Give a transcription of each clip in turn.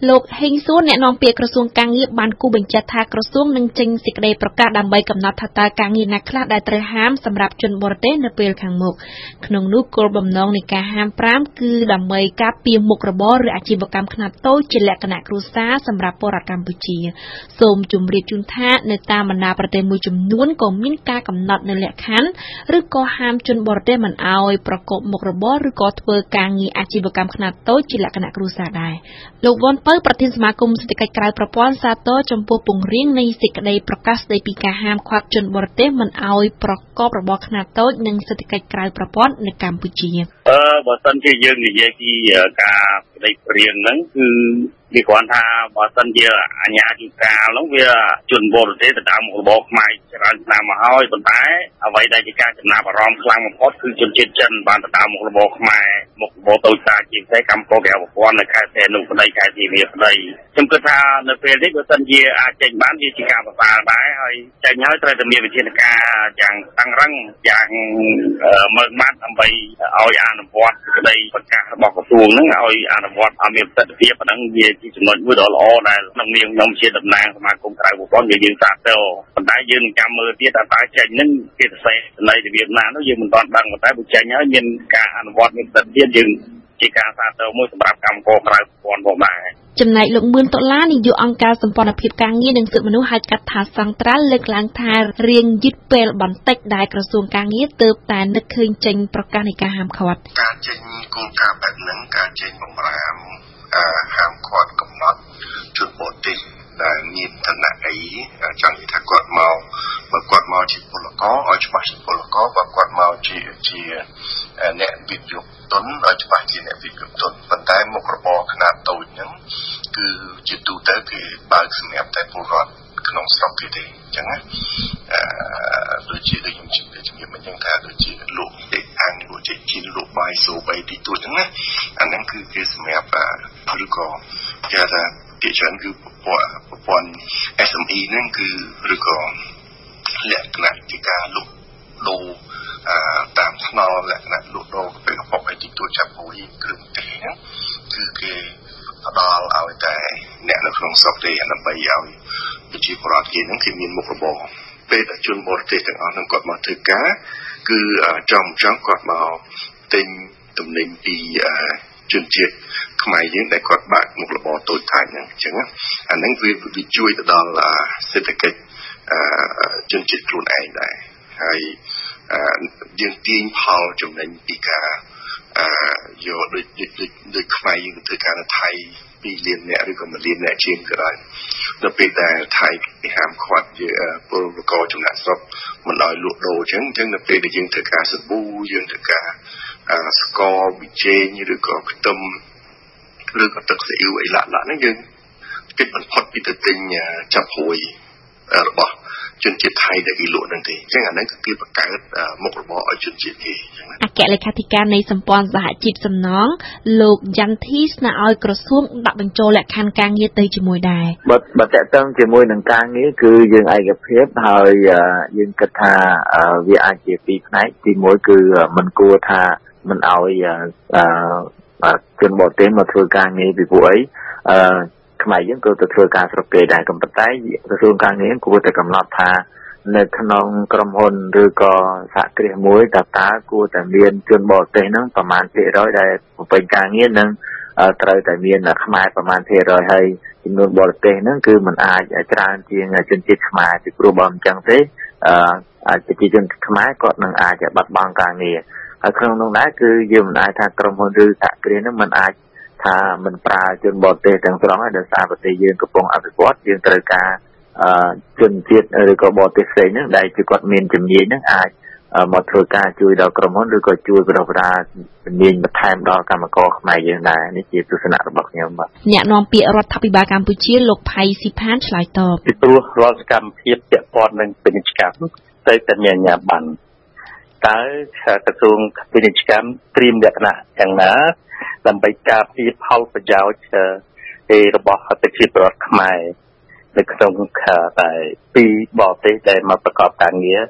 លោកហេងសួរអ្នកនាំពាក្យក្រសួងការងារបានគូបញ្ជាក់ថាក្រសួងនឹងចេញសេចក្តីប្រកាសដើម្បីកំណត់ថាតើការងារណាខ្លះដែលត្រូវហាមសម្រាប់ជនបរទេសនៅពេលខាងមុខក្នុងនោះគោលបំណងនៃការហាម5គឺដើម្បីការពារមុខរបរឬអាជីវកម្មខ្នាតតូចជាលក្ខណៈគ្រួសារសម្រាប់ពលរដ្ឋកម្ពុជាសូមជម្រាបជូនថានៅតាមបណ្ដាប្រទេសមួយចំនួនក៏មានការកំណត់នៅលក្ខខណ្ឌឬក៏ហាមជនបរទេសមិនឲ្យប្រកបមុខរបរឬក៏ធ្វើការងារអាជីវកម្មខ្នាតតូចជាលក្ខណៈគ្រួសារដែរលោកវ៉ាន់ពៅប្រធានសមាគមសេដ្ឋកិច្ចក្រៅប្រព័ន្ធសាទរចំពោះពង្រៀងនៃសេចក្តីប្រកាសស្តីពីការហាមឃាត់ជនបរទេសមិនឲ្យប្រកបរបរខ្នាតតូចនិងសេដ្ឋកិច្ចក្រៅប្រព័ន្ធនៅកម្ពុជាបើសិនជាយើងនិយាយពីការស្តីព្រៀងហ្នឹងគឺវាគ្រាន់ថាបើសិនជាអាជ្ញាធរកាលហ្នឹងវាជនបរទេសទៅតាមមុខរបរខ្មែរច្រើនឆ្នាំមកហើយប៉ុន្តែអ្វីដែលជាការចំណាប់អារម្មណ៍ខ្លាំងបំផុតគឺជនជាតិចិនបានទៅតាមមុខរបរខ្មែរមុខរបរតូចតាចជាពិសេសកម្មករក្រៅប្រព័ន្ធនៅខេត្តសែននោះប្តីខេត្តសៀមរាបប្តីខ្ញុំគិតថានៅពេលនេះបើសិនជាអាចចេញបានវាជាការប្រសើរដែរហើយចេញហើយត្រូវតែមានវិធានការយ៉ាងតឹងរ៉ឹងយ៉ាងម៉ឺងម៉ាត់ដើម្បីឲ្យអនុវត្តសេចក្តីប្រកាសរបស់ក្រសួងហ្នឹងឲ្យអនុវត្តឲ្យមានប្រសិទ្ធភាពអាហ្នឹងវាជាចំណុចមួយដ៏ល្អដែលក្នុងនាមខ្ញុំជាតំណាងសមាគមក្រៅប្រព័ន្ធយើងសាទរប៉ុន្តែយើងចាំមើលទៀតថាតើចេញហ្នឹងគេសរសេរនៃរបៀបណានោះយើងមិនទាន់ដឹងប៉ុន្តែបើចេញហើយមានការអនុវត្តមានប្រសិទ្ធភាពយើងជាការសាទរមួយសម្រាប់កម្មករក្រៅប្រព័ន្ធផងដែរចំណែកលោកមឿនដុល្លារនាយកអង្គការសម្ព័ន្ធភាពការងារនិងសិទ្ធិមនុស្សហៅកាត់ថាសង្ត្រាល់លើកឡើងថារៀងយឺតពេលបន្តិចដែលក្រសួងការងារទើបតែនឹកឃើញចេញប្រកាសនៃការហាមឃាត់ការចេញគោលការណ៍បែបហ្នឹងការចេញបំរាមហាមឃាត់កំណត់ជនបរទេសដែលមានឋានៈអីចង់និយាយថាគាត់មកបើគាត់មកជាពលករឲ្យច្បាស់ជាពលករបើគាត់មកជាអ្នកវិទ្យុទុនឲ្យច្បាស់ជាអ្នកវិទ្យុទុនប៉ុន្តែមុខរបរខ្នាតតូចហ្នឹងគឺជាទូទៅគេបើកសម្រាប់តែពលរដ្ឋក្នុងស្រុកគេទេអញ្ចឹងណាដូចខ្ញុំជម្រាបមិញហ្នឹងថាដូចជាលោកទេអានលោកជាជីនលោកបាយសូបីទីទួចហ្នឹងណាអាហ្នឹងគឺគេសម្រាប់ឬក៏គេថាគេច្រើនគឺប្រព័ន្ធ SME ហ្នឹងគឺឬក៏លក្ខណៈជាការលក់ដូរតាមថ្នល់លក្ខណៈលក់ដូរពេលកប៉ុកឲ្យទីទួចចាប់ពួយគ្រឿងទេសហ្នឹងគឺគេផ្ដល់ឲ្យតែអ្នកនៅក្នុងស្រុកទេដើម្បីឲ្យប្រជាពលរដ្ឋគេហ្នឹងគឺមានមុខរបរពេលដែលជនបរទេសទាំងអស់ហ្នឹងគាត់មកធ្វើការគឺចំគាត់មកទិញទំនិញពីជនជាតិខ្មែរយើងដែលគាត់បាក់មុខរបរតូចតាចហ្នឹងអញ្ចឹងអាហ្នឹងវាជួយទៅដល់សេដ្ឋកិច្ចជនជាតិខ្លួនឯងដែរហើយយើងទាញផលចំណេញពីការយកដូចខ្មែរយើងធ្វើការនៅថៃ2លានអ្នកឬក៏1លានអ្នកជាងក៏ដោយដល់ពេលដែលថៃគេហាមឃាត់ពលករចំណាក់ស្រុកមិនឲ្យលក់ដូរអញ្ចឹងដល់ពេលដែលយើងធ្វើការសាប៊ូយើងធ្វើការស្ករប៊ីចេងឬក៏ខ្ទឹមឬក៏ទឹកស៊ីអ៊ីវអីឡាក់ហ្នឹងយើងគេបន្ផុតពីទៅទិញចាប់ព្រួយរបស់ជនជាតិថៃដែលគេលក់ហ្នឹងទេអញ្ចឹងអាហ្នឹងគឺគេបង្កើតមុខរបរឲ្យជនជាតិគេអគ្គលេខាធិការនៃសម្ព័ន្ធសហជីពសំណងលោកយ៉ាន់ធីស្នើឲ្យក្រសួងដាក់បញ្ចូលលក្ខខណ្ឌការងារទៅជាមួយដែរបើតកតឹងជាមួយនឹងការងារគឺយើងឯកភាពហើយយើងគិតថាវាអាចជាពីរផ្នែកទី1គឺមិនគួរថាមិនឲ្យជនបរទេសមកធ្វើការងារពីពួកអីខ្មែរយើងក៏ទៅធ្វើការស្រុកគេដែរក៏ប៉ុន្តែក្រសួងការងារគួរតែកំណត់ថានៅក្នុងក្រុមហ៊ុនឬក៏សហគ្រាសមួយតើគួរតែមានជនបរទេសហ្នឹងប្រមាណភាគរយដែលបំពេញការងារនឹងត្រូវតែមានខ្មែរប្រមាណភាគរយហើយចំនួនបរទេសហ្នឹងគឺมันអាចច្រើនជាងជនជាតិខ្មែរពីព្រោះបើមិនចឹងទេប្រជាជនខ្មែរគាត់នឹងអាចបាត់បង់ការងារហើយក្នុងនោះដែរគឺយើងមិនអាចថាក្រុមហ៊ុនឬសហគ្រាសហ្នឹងมันអាចថាមិនប្រើជនបរទេសទាំងស្រុងហើយដោយសារប្រទេសយើងកំពុងអភិវឌ្ឍយើងត្រូវការជនជាតិឬក៏បរទេសផ្សេងហ្នឹងដែលជាគាត់មានជំនាញហ្នឹងអាចមកធ្វើការជួយដល់ក្រុមហ៊ុនឬក៏ជួយបណ្ដុះបណ្ដាលជំនាញបន្ថែមដល់កម្មករខ្មែរយើងដែរនេះជាទស្សនៈរបស់ខ្ញុំបាទអ្នកនាំពាក្យរដ្ឋាភិបាលកម្ពុជាលោកផៃស៊ីផានឆ្លើយតបពីព្រោះរាល់សកម្មភាពពាក់ព័ន្ធនឹងពាណិជ្ជកម្មទៅតែមានអាជ្ញាប័ណ្ណតើក្រសួងពាណិជ្ជកម្មត្រៀមលក្ខណៈយ៉ាងណាដើម្បីការពារផលប្រយោជន៍របស់ប្រជាពលរដ្ឋខ្មែរនៅក្នុងតែពីបរទេសដែលមកប្រកបការងារ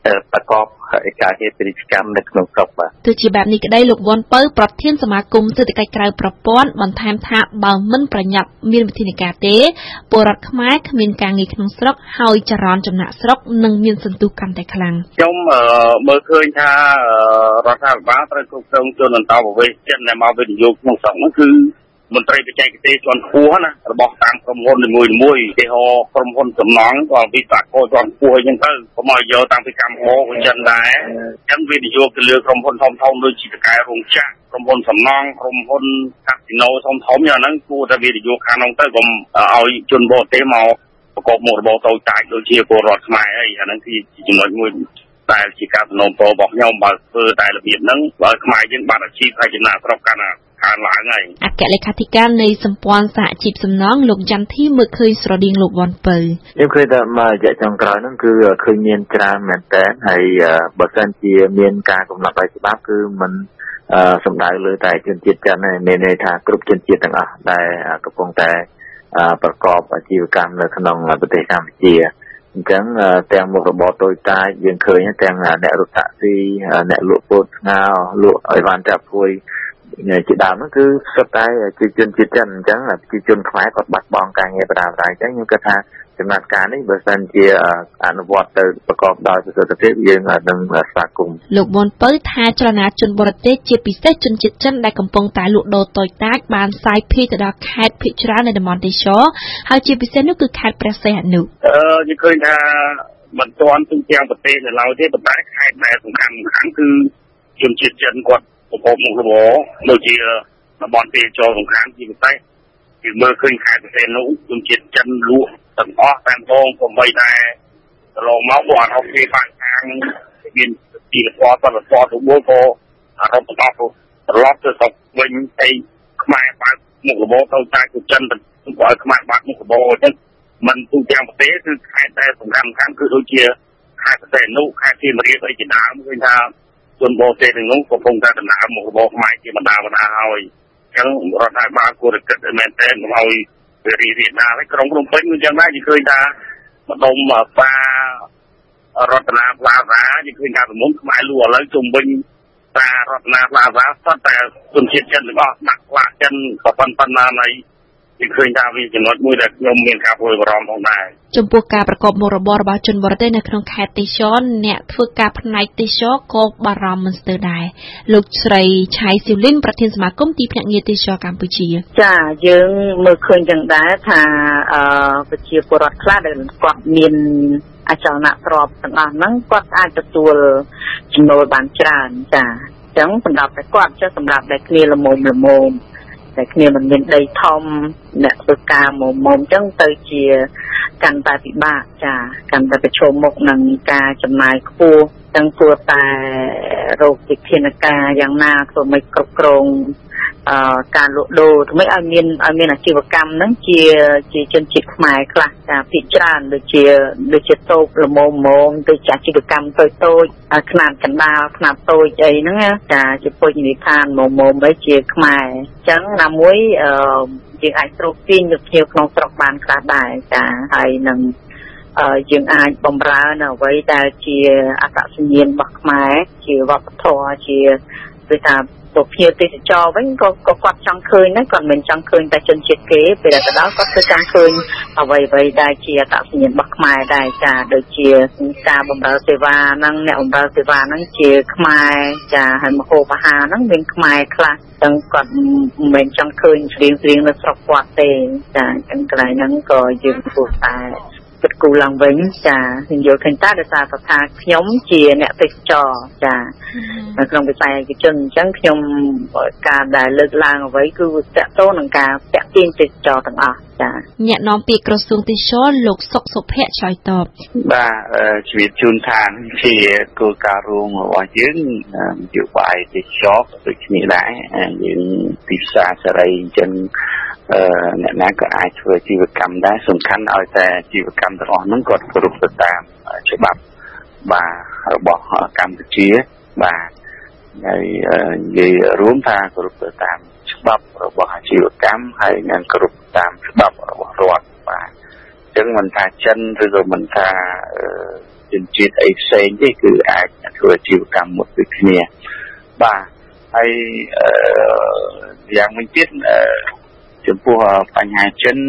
ប្រកបការងារពាណិជ្ជកម្មនៅក្នុងស្រុកបាទទោះជាបែបនេះក្តីលោកវ៉ាន់ពៅប្រធានសមាគមសេដ្ឋកិច្ចក្រៅប្រព័ន្ធបន្ថែមថាបើមិនប្រញាប់មានវិធានការទេពលរដ្ឋខ្មែរគ្មានការងារក្នុងស្រុកហើយចរន្តចំណាក់ស្រុកនឹងមានសន្ទុះកាន់តែខ្លាំងខ្ញុំមើលឃើញថារដ្ឋាភិបាលត្រូវគ្រប់គ្រងជនអន្តោប្រវេសន៍ចិនដែលមកវិនិយោគក្នុងស្រុកនោះគឺមន្ត្រីបច្ចេកទេសជាន់ខ្ពស់ណារបស់តាមក្រុមហ៊ុននីមួយៗឧទាហរណ៍ក្រុមហ៊ុនសំណង់ក៏វិស្វករជាន់ខ្ពស់អីចឹងទៅក៏មកយកតាំងពីកម្ពុជាក៏ចិនដែរចឹងវិនិយោគទៅលើក្រុមហ៊ុនធំៗដូចជាតកែរោងចក្រក្រុមហ៊ុនសំណង់ក្រុមហ៊ុនកាស៊ីណូធំៗយ៉ាងហ្នឹងគួរតែវិនិយោគខាងនោះទៅកុំឲ្យជនបរទេសមកប្រកបមុខរបរតូចតាចដូចជាពលរដ្ឋខ្មែរអីអាហ្នឹងគឺចំណុចមួយតែជាការសំណូមពររបស់ខ្ញុំបើធ្វើតែរបៀបហ្នឹងបើខ្មែរយើងបាត់អាជីពហើយចំណាក់ស្រុកកាន់តែខានឡើងហើយអគ្គលេខាធិការនៃសម្ព័ន្ធសហជីពសំណង់លោកចន្ទធីមើលឃើញស្រដៀងលោកវ៉ាន់ពៅខ្ញុំឃើញថាមករយៈចុងក្រោយហ្នឹងគឺឃើញមានច្រើនមែនតើហើយបើសិនជាមានការកំណត់ដោយច្បាប់គឺមិនសំដៅលើតែជនជាតិចិនទេមានន័យថាគ្រប់ជនជាតិទាំងអស់ដែលកំពុងតែប្រកបអាជីវកម្មនៅក្នុងប្រទេសកម្ពុជាអញ្ចឹងទាំងមុខរបរតូចតាចយើងឃើញទាំងអ្នករត់តាក់ស៊ីអ្នកលក់ពោតស្ងោរលក់អីវ៉ាន់ចាប់ព្រួយជាដើមហ្នឹងគឺសុទ្ធតែជាជនជាតិចិនអញ្ចឹងប្រជាជនខ្មែរគាត់បាត់បង់ការងារបដាបដាអញ្ចឹងខ្ញុំគិតថាចំណាត់ការនេះបើសិនជាអនុវត្តទៅប្រកបដោយប្រសិទ្ធភាពយើងនឹងស្វាគមន៍លោកវ៉ាន់ពៅថាចលនាជនបរទេសជាពិសេសជនជាតិចិនដែលកំពុងតែលក់ដូរតូចតាចបានសាយភាយទៅដល់ខេត្តភាគច្រើននៃតំបន់ទេសចរហើយជាពិសេសនោះគឺខេត្តព្រះសីហនុយើងឃើញថាមិនទាន់ទូទាំងប្រទេសនៅឡើយទេប៉ុន្តែខេត្តដែលសំខាន់គឺជនជាតិចិនគាត់ប្រកបមុខរបរដូចជាតំបន់ទេសចរសំខាន់ជាពិសេសគឺមើលឃើញខេត្តព្រះសីហនុជនជាតិចិនលក់ទាំងអស់តាមដងក៏បីដែរកន្លងមកក៏អត់ហូបទេបានខាងមានទីលពតទៅមួយក៏អត់បន្តត្រឡប់ទៅស្រុកវិញឯខ្មែរបើកមុខរបរទៅតែចិនទៅឲ្យខ្មែរបើកមុខរបរអញ្ចឹងមិនទូទាំងប្រទេសគឺខេត្តដែលសំខាន់គឺដូចជាខេត្តព្រះសីហនុខេត្តសៀមរាបអីជាដើមឃើញថាជនបរទេសទាំងនោះកំពុងតែដំណើរមុខរបរខ្មែរជាបណ្ដាហើយអញ្ចឹងរដ្ឋាភិបាលគួរតែគិតឲ្យមែនទែនកុំឲ្យរីករាលដាលហើយក្រុងភ្នំពេញអញ្ចឹងដែរនិយាយឃើញថាម្ដុំផ្សាររតនាផ្លាហ្សានិយាយឃើញថាប្រមុខខ្មែរលក់ឥឡូវជុំវិញផ្សាររតនាផ្លាហ្សាស្ទើរតែជនជាតិចិនទាំងអស់ដាក់ផ្លាកចិនក៏ប៉ុណ្ណាហើយនិយាយឃើញថាវាចំណុចមួយដែលខ្ញុំមានការព្រួយបារម្ភផងដែរចំពោះការប្រកបមុខរបររបស់ជនបរទេសនៅក្នុងខេត្តទេសចរអ្នកធ្វើការផ្នែកទេសចរក៏បារម្ភមិនស្ទើរដែរលោកស្រីឆៃស៊ីវលីនប្រធានសមាគមទីភ្នាក់ងារទេសចរកម្ពុជាចាយើងមើលឃើញចឹងដែរថាប្រជាពលរដ្ឋខ្លះដែលគាត់មានអចលនទ្រព្យទាំងអស់ហ្នឹងគាត់អាចទទួលចំណូលបានច្រើនចាអញ្ចឹងសម្រាប់តែគាត់ចុះសម្រាប់តែគ្នាល្មមតែគ្នាមិនមានដីធំអ្នកធ្វើការមុំអញ្ចឹងទៅជាកាន់តែពិបាកចាកាន់តែប្រឈមមុខនឹងការចំណាយខ្ពស់ទាំងគួរតែរកវិធានការយ៉ាងណាធ្វើម៉េចគ្រប់គ្រងការលក់ដូរធ្វើម៉េចឲ្យមានអាជីវកម្មហ្នឹងជាជនជាតិខ្មែរខ្លះចាភាគច្រើនដូចជាតូបល្មមដូចជាអាជីវកម្មតូចខ្នាតកណ្ដាលខ្នាតតូចអីហ្នឹងចាជាពុជនិធិដ្ឋានមុំអីជាខ្មែរអញ្ចឹងណាមួយយើងអាចស្រូបទាញយកភ្ញៀវក្នុងស្រុកបានខ្លះដែរចាហើយនឹងយើងអាចបំរើនៅអ្វីដែលជាអត្តសញ្ញាណរបស់ខ្មែរជាវប្បធម៌ជាដូចថាភ្ញៀវទេសចរវិញក៏គាត់ចង់ឃើញដែរគាត់មិនចង់ឃើញតែជនជាតិគេពេលដែលទៅដល់គាត់គឺចង់ឃើញអ្វីដែលជាអត្តសញ្ញាណរបស់ខ្មែរដែរចាដូចជាការបម្រើសេវាហ្នឹងអ្នកបម្រើសេវាហ្នឹងជាខ្មែរចាហើយម្ហូបអាហារហ្នឹងមានខ្មែរខ្លះចឹងគាត់មិនមែនចង់ឃើញស្រៀងនៅស្រុកគាត់ទេចាចឹងកន្លែងហ្នឹងក៏យើងគួរតែគិតគូរឡើងវិញចាខ្ញុំយល់ឃើញតែដោយសារថាខ្ញុំជាអ្នកទេសចរចានៅក្នុងវិស័យឯកជនអញ្ចឹងខ្ញុំការដែលលើកឡើងអ្វីគឺតកតងនឹងការតាក់ទាញទេសចរទាំងអស់ចាអ្នកនាំពាក្យក្រសួងទេសចរលោកសុកសុភ័ក្រឆ្លើយតបបាទជំរាបជូនថាជាគោលការណ៍រួមរបស់យើងនយោបាយទេសចរដូចគ្នាដែរយើងទីផ្សារសេរីអញ្ចឹងអ្នកណាក៏អាចធ្វើអាជីវកម្មដែរសំខាន់ឲ្យតែអាជីវកម្មទាំងអស់ហ្នឹងគាត់គោរពទៅតាមច្បាប់បាទរបស់កម្ពុជាបាទហើយនិយាយរួមថាគោរពទៅតាមច្បាប់របស់អាជីវកម្មហើយនិងគោរពតាមច្បាប់របស់រដ្ឋបាទអញ្ចឹងមិនថាចិនឬក៏មិនថាជជនជាតិអីផ្សេងទេគឺអាចធ្វើអាជីវកម្មមួយដូចគ្នាបាទហើយយ៉ាងវិញទៀតចំពោះបញ្ហាចិន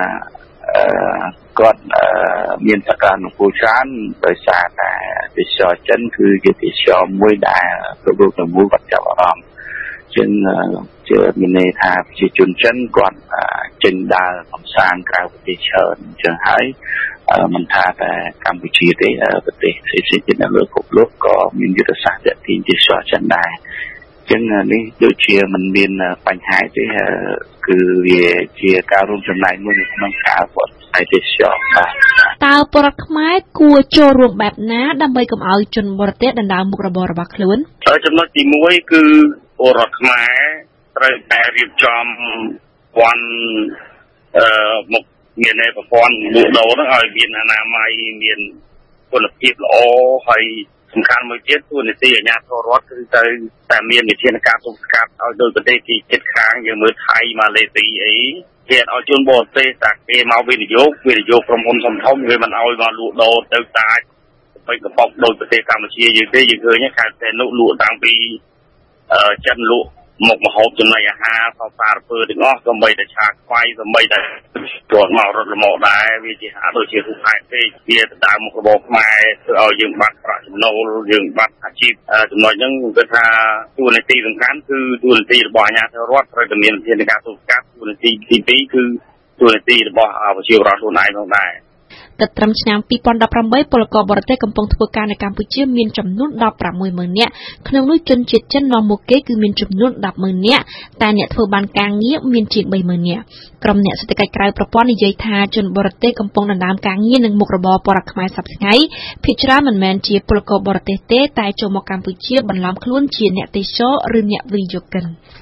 គាត់មានសក្តានុពលច្រើនដោយសារតែទេសចរចិនគឺជាទេសចរមួយដែលប្រកបដោយមូលគាត់ចាប់អារម្មណ៍ជាងមានន័យថាប្រជាជនចិនគាត់ចេញដើរកម្សាន្តក្រៅប្រទេសច្រើនអញ្ចឹងហើយមិនថាតែកម្ពុជាទេប្រទេសផ្សេងៗទៀតនៅលើពិភពលោកក៏មានយុទ្ធសាស្ត្រទាក់ទាញទេសចរចិនដែរចឹងនេះដូចជាមិនមានបញ្ហាទេគឺវាជាការរួមចំណែកមួយនៅក្នុងការផ្សព្វផ្សាយទេសចរបាទតើពលរដ្ឋខ្មែរគួរចូលរួមបែបណាដើម្បីកុំឲ្យជនបរទេសដណ្ដើមមុខរបររបស់ខ្លួនចំណុចទី1គឺពលរដ្ឋខ្មែរត្រូវតែរៀបចំព័ន្ធមុខមានឯប្រព័ន្ធលក់ដូរហ្នឹងឲ្យមានអនាម័យមានគុណភាពល្អហើយសំខាន់មួយទៀតទូនីតិអាជ្ញាធររដ្ឋគឺទៅតែមានវិធានការទប់ស្កាត់ឲ្យដោយប្រទេសទីជិតខាងយើងមើលថៃម៉ាឡេស៊ីអីគេអត់ឲ្យជនបរទេសតែគេមកវិនិយោគក្រុមហ៊ុនធំៗវាមិនឲ្យមកលក់ដូរទៅតាចទៅកប៉ុកដោយប្រទេសកម្ពុជាយើងទេយើងឃើញថាតែលក់តាំងពីចិនលក់មុខម្ហូបចំណីអាហារសសារពើទាំងអស់សូម្បីតែឆាខ្វៃសូម្បីតែគាត់មករត់លំដែរវាជាហាក់ដូចជារូបហេតុពេកវាដណ្ដើមមុខរបរខ្មែរធ្វើឲ្យយើងបាត់ប្រាក់ចំណូលយើងបាត់អាជីពចំណុចហ្នឹងគឺថាទូនីតិសំខាន់គឺទូនីតិរបស់អាជ្ញាធររដ្ឋត្រូវតែមានវិធានការទប់ស្កាត់ទូនីតិទី2គឺទូនីតិរបស់ប្រជាពលរដ្ឋខ្លួនឯងផងដែរគិតត្រឹមឆ្នាំ2018ពលករបរទេសកំពុងធ្វើការនៅកម្ពុជាមានចំនួន 16,000 នាក់ក្នុងនោះជនជាតិចិននាំមកគេគឺមានចំនួន 10,000 នាក់តែអ្នកធ្វើបានការងារមានជាង 30,000 នាក់ក្រុមអ្នកសេដ្ឋកិច្ចក្រៅប្រព័ន្ធនិយាយថាជនបរទេសកំពុងដណ្ដើមការងារនិងមុខរបរពលរដ្ឋខ្មែរសប្តាហ៍ថ្ងៃភាគច្រើនមិនមែនជាពលករបរទេសទេតែចូលមកកម្ពុជាបន្លំខ្លួនជាអ្នកទេសចរឬអ្នកវិនិយោគិន